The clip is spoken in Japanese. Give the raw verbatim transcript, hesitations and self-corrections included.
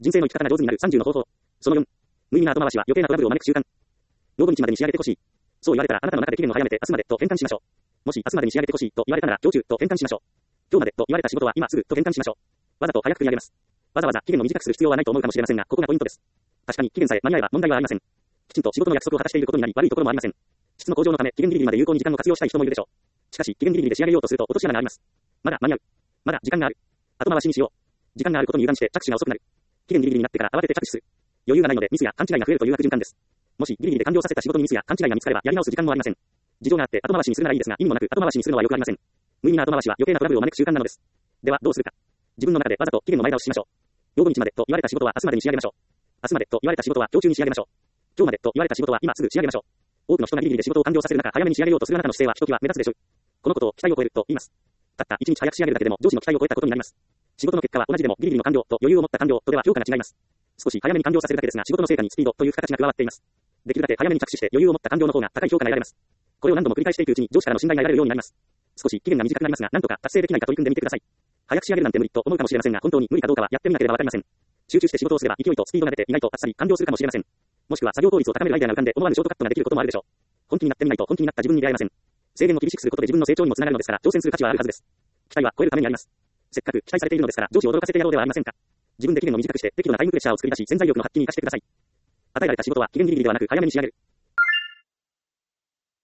人生の生き方が上手になるさんじゅうの方法。そのよん。無意味な後回しは余計なトラブルを招く習慣。明後日までに仕上げてほしい。そう言われたらあなたの中で期限を早めて明日までと変換しましょう。もし明日までに仕上げてほしいと言われたなら今日中と変換しましょう。今日までと言われた仕事は今すぐと変換しましょう。わざと早く繰り上げます。わざわざ期限を短くする必要はないと思うかもしれませんが、ここがポイントです。確かに期限さえ間に合えば問題はありません。きちんと仕事の約束を果たしていることになり悪いところもありません。質の向上のため期限ギリギリまで有効に時間を活用したい人もいるでしょう。しかし期限ギリギリで仕上げようとすると落とし穴があります。まだ間に合う。まだ時間がある。後回しにしよう。時間があることに油断して着手が遅くなる。期限ギリギリになってから慌てて着手する。余裕がないのでミスや勘違いが増えるという悪循環です。もしギリギリで完了させた仕事にミスや勘違いが見つかればやり直す時間もありません。事情があって後回しにするならいいですが意味もなく後回しにするのはよくありません。無意味な後回しは余計なトラブルを招く習慣なのです。ではどうするか。自分の中でわざと期限の前倒ししましょう。明後日までと言われた仕事は明日までに仕上げましょう。明日までと言われた仕事は今日中に仕上げましょう。今日までと言われた仕事は今すぐ仕上げましょう。多くの人がギリギリで仕事を完了させる中早めに仕上げようとするあなたの姿勢はひときわ目立つでしょう。このことを期待を超えると言います。たった一日早く仕上げるだけでも上司の期待を超えたことになります。仕事の結果は同じでもギリギリの完了と余裕を持った完了とでは評価が違います。少し早めに完了させるだけですが仕事の成果にスピードという付加価値が加わっています。できるだけ早めに着手して余裕を持った完了の方が高い評価が得られます。これを何度も繰り返していくうちに上司からの信頼が得られるようになります。少し期限が短くなりますが何とか達成できないか取り組んでみてください。早く仕上げるなんて無理と思うかもしれませんが本当に無理かどうかはやってみなければわかりません。集中して仕事をすれば勢いとスピードが出て意外とあっさり完了するかもしれません。もしくは作業効率を高めるアイデアが浮かんで思わぬショートカットができることもあるでしょう。本気になってみないと本気になった自分に出会えません。制限を厳しくすることで自分の成長にもつながるのですから挑戦する価値はあるはずです。期待は超えるためにあります。せっかく期待されているのですから上司を驚かせてやろうではありませんか。自分で期限を短くして適度なタイムプレッシャーを作り出し潜在力の発揮に生かしてください。与えられた仕事は期限ギリギリではなく早めに仕上げる。